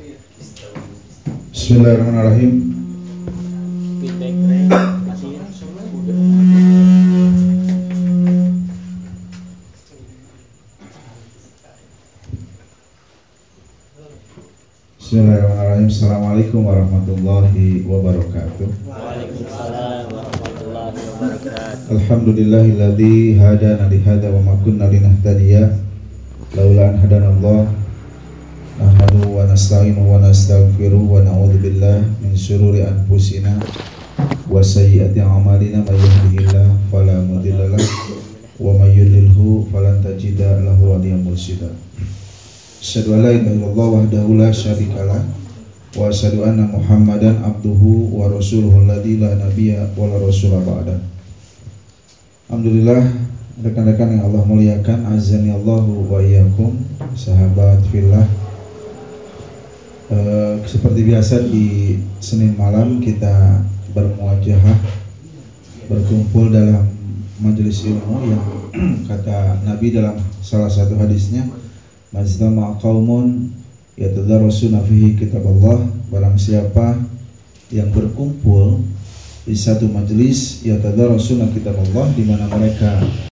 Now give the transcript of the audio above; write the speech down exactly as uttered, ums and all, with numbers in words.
Bismillahirrahmanirrahim. Bismillahirrahmanirrahim. Assalamualaikum warahmatullahi wabarakatuh. Waalaikumsalam warahmatullahi wabarakatuh. Alhamdulillahilladzi hadana li hadza wa ma kunna linahtadiya laula an hadanallah. Nahmaduhu wa nasta'inuhu wa nastaghfiruhu wa na'udzu billahi min syururi anfusina wa sayyiati a'malina may yahdihillahu fala mudilla lahu wa may yudlilhu falan tajida lahu waliyyan mursyida. Asyhadu an la ilaha illallah wahdahu la syarikalah wa asyhadu anna Muhammadan abduhu wa rasuluhu alladzi la nabiyya wa la rasula ba'da. Alhamdulillah, rekan-rekan yang Allah muliakan, azani Allahu wa iyyakum, sahabat fillah. Uh, seperti biasa di Senin malam kita bermuajahah, berkumpul dalam majelis ilmu yang kata Nabi dalam salah satu hadisnya, majtama'a qaumun yatadarasuna fihi kitaballah, barang siapa yang berkumpul di satu majelis yatadarasuna kitaballah, di mana mereka